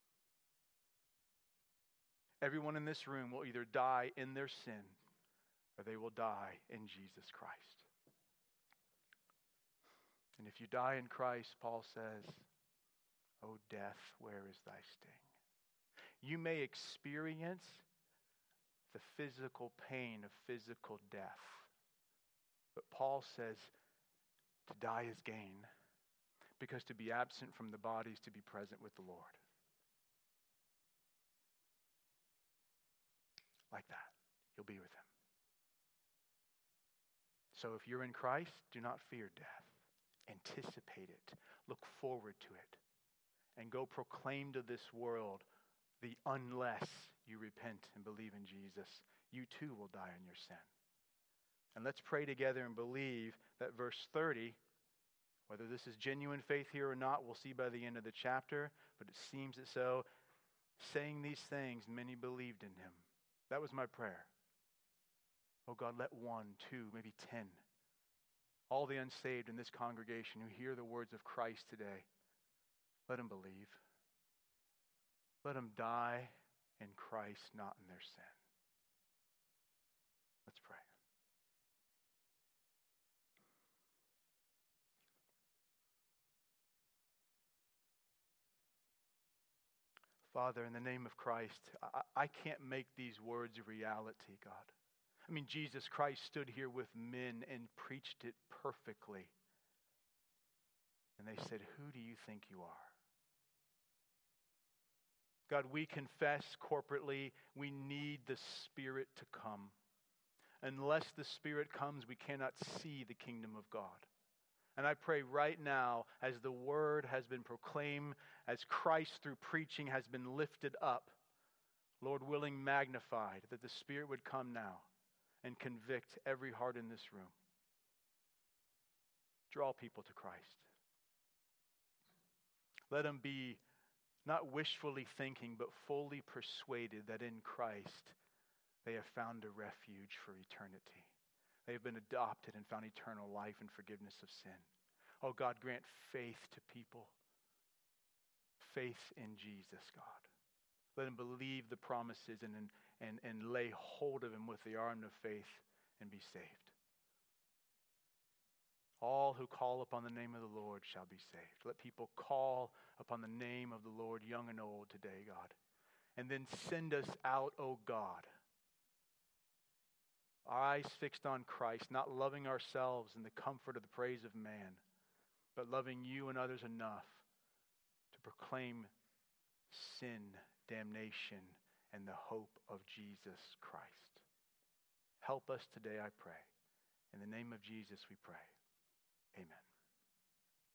Everyone in this room will either die in their sin or they will die in Jesus Christ. And if you die in Christ, Paul says, O death, where is thy sting? You may experience the physical pain of physical death. But Paul says to die is gain, because to be absent from the body is to be present with the Lord. Like that, you'll be with him. So if you're in Christ, do not fear death. Anticipate it. Look forward to it. And go proclaim to this world the unless you repent and believe in Jesus, you too will die in your sin. And let's pray together and believe that verse 30, whether this is genuine faith here or not, we'll see by the end of the chapter, but it seems that so, saying these things, many believed in him. That was my prayer. Oh God, let 1, 2, maybe 10, all the unsaved in this congregation who hear the words of Christ today, let them believe. Let them die in Christ, not in their sin. Let's pray. Father, in the name of Christ, I can't make these words a reality, God. I mean, Jesus Christ stood here with men and preached it perfectly. And they said, "Who do you think you are?" God, we confess corporately we need the Spirit to come. Unless the Spirit comes, we cannot see the kingdom of God. And I pray right now, as the word has been proclaimed, as Christ through preaching has been lifted up, Lord willing, magnified, that the Spirit would come now and convict every heart in this room. Draw people to Christ. Let them be not wishfully thinking, but fully persuaded that in Christ they have found a refuge for eternity. They have been adopted and found eternal life and forgiveness of sin. Oh God, grant faith to people. Faith in Jesus, God. Let them believe the promises and lay hold of him with the arm of faith and be saved. All who call upon the name of the Lord shall be saved. Let people call upon the name of the Lord, young and old, today, God. And then send us out, oh God. Our eyes fixed on Christ, not loving ourselves in the comfort of the praise of man, but loving you and others enough to proclaim sin, damnation, and the hope of Jesus Christ. Help us today, I pray. In the name of Jesus we pray. Amen.